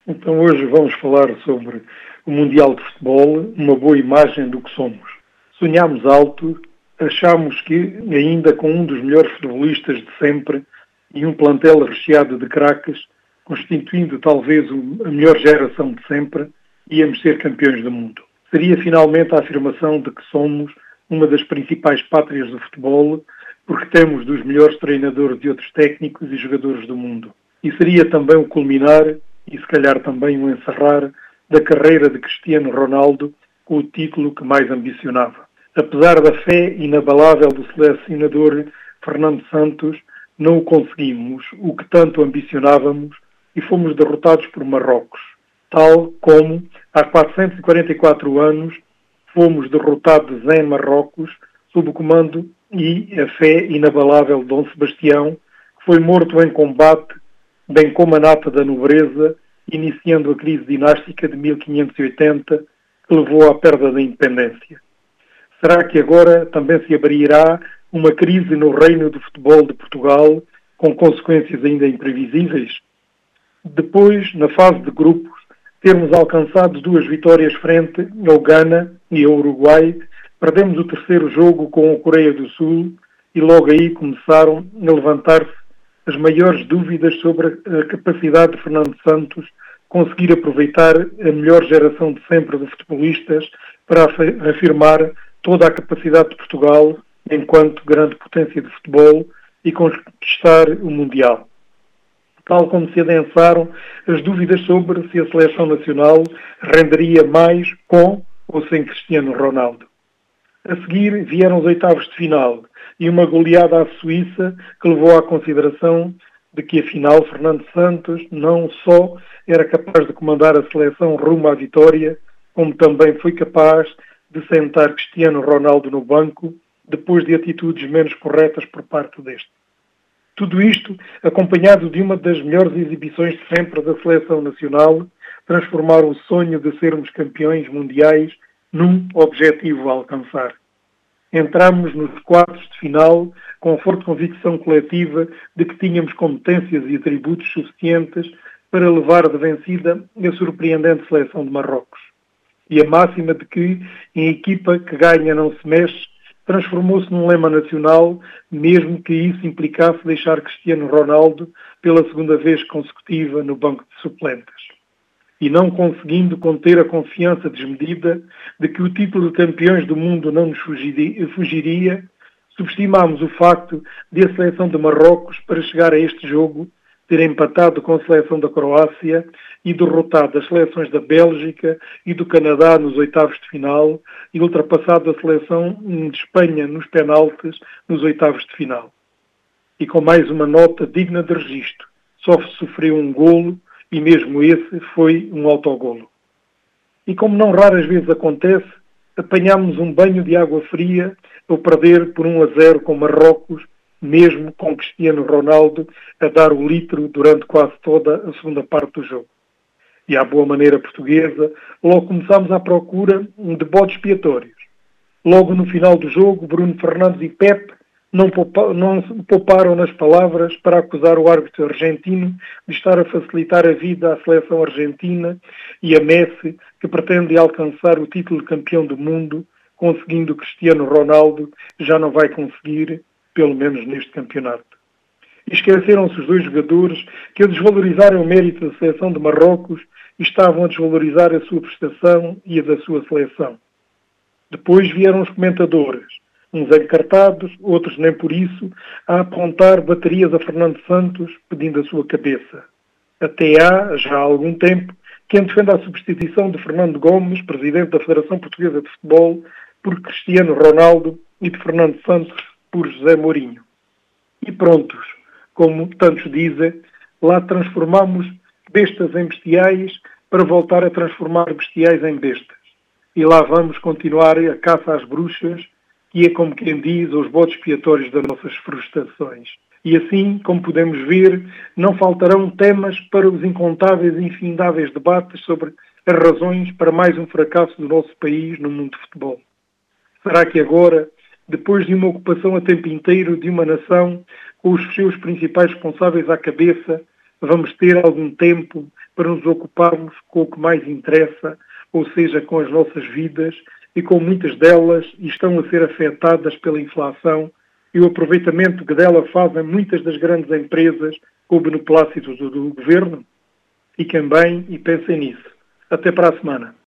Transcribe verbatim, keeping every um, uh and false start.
Então hoje vamos falar sobre o Mundial de Futebol, uma boa imagem do que somos. Sonhámos alto, achámos que, ainda com um dos melhores futebolistas de sempre e um plantel recheado de craques, constituindo talvez a melhor geração de sempre, íamos ser campeões do mundo. Seria finalmente a afirmação de que somos uma das principais pátrias do futebol, porque temos dos melhores treinadores e outros técnicos e jogadores do mundo. E seria também o culminar, e se calhar também o encerrar, da carreira de Cristiano Ronaldo com o título que mais ambicionava. Apesar da fé inabalável do selecionador Fernando Santos, não o conseguimos, o que tanto ambicionávamos, e fomos derrotados por Marrocos. Tal como, há quatrocentos e quarenta e quatro anos, fomos derrotados em Marrocos, sob o comando e a fé inabalável de Dom Sebastião, que foi morto em combate, bem como a nata da nobreza, iniciando a crise dinástica de mil quinhentos e oitenta, que levou à perda da independência. Será que agora também se abrirá uma crise no reino do futebol de Portugal, com consequências ainda imprevisíveis? Depois, na fase de grupos, termos alcançado duas vitórias frente ao Ghana e ao Uruguai, perdemos o terceiro jogo com a Coreia do Sul e logo aí começaram a levantar-se as maiores dúvidas sobre a capacidade de Fernando Santos conseguir aproveitar a melhor geração de sempre de futebolistas para afirmar toda a capacidade de Portugal enquanto grande potência de futebol e conquistar o Mundial. Tal como se adensaram as dúvidas sobre se a seleção nacional renderia mais com ou sem Cristiano Ronaldo. A seguir vieram os oitavos de final e uma goleada à Suíça que levou à consideração de que, afinal, Fernando Santos não só era capaz de comandar a seleção rumo à vitória, como também foi capaz de sentar Cristiano Ronaldo no banco depois de atitudes menos corretas por parte deste. Tudo isto acompanhado de uma das melhores exibições de sempre da seleção nacional, transformar o sonho de sermos campeões mundiais num objetivo a alcançar. Entramos nos quartos de final com forte convicção coletiva de que tínhamos competências e atributos suficientes para levar de vencida a surpreendente seleção de Marrocos. E a máxima de que, em equipa que ganha não se mexe, transformou-se num lema nacional, mesmo que isso implicasse deixar Cristiano Ronaldo pela segunda vez consecutiva no banco de suplentes. E não conseguindo conter a confiança desmedida de que o título de campeões do mundo não nos fugiria, subestimámos o facto de a seleção de Marrocos, para chegar a este jogo, ter empatado com a seleção da Croácia e derrotado as seleções da Bélgica e do Canadá nos oitavos de final e ultrapassado a seleção de Espanha nos penaltis nos oitavos de final. E com mais uma nota digna de registro, só sofreu um golo e mesmo esse foi um autogolo. E como não raras vezes acontece, apanhámos um banho de água fria ao perder por um a zero com Marrocos, mesmo com Cristiano Ronaldo a dar o litro durante quase toda a segunda parte do jogo. E à boa maneira portuguesa, logo começámos à procura de bodes expiatórios. Logo no final do jogo, Bruno Fernandes e Pepe não, poupa, não pouparam nas palavras para acusar o árbitro argentino de estar a facilitar a vida à seleção argentina e a Messi, que pretende alcançar o título de campeão do mundo, conseguindo Cristiano Ronaldo já não vai conseguir, pelo menos neste campeonato. E esqueceram-se os dois jogadores que, a desvalorizarem o mérito da seleção de Marrocos, estavam a desvalorizar a sua prestação e a da sua seleção. Depois vieram os comentadores, uns encartados, outros nem por isso, a apontar baterias a Fernando Santos pedindo a sua cabeça. Até há, já há algum tempo, quem defende a substituição de Fernando Gomes, presidente da Federação Portuguesa de Futebol, por Cristiano Ronaldo e de Fernando Santos por José Mourinho. E prontos, como tantos dizem, lá transformamos bestas em bestiais para voltar a transformar bestiais em bestas. E lá vamos continuar a caça às bruxas, que é, como quem diz, os bodes expiatórios das nossas frustrações. E assim, como podemos ver, não faltarão temas para os incontáveis e infindáveis debates sobre as razões para mais um fracasso do nosso país no mundo de futebol. Será que agora, depois de uma ocupação a tempo inteiro de uma nação, com os seus principais responsáveis à cabeça, vamos ter algum tempo para nos ocuparmos com o que mais interessa, ou seja, com as nossas vidas, e com muitas delas estão a ser afetadas pela inflação e o aproveitamento que dela fazem muitas das grandes empresas com o beneplácito do, do governo? Fiquem bem e pensem nisso. Até para a semana.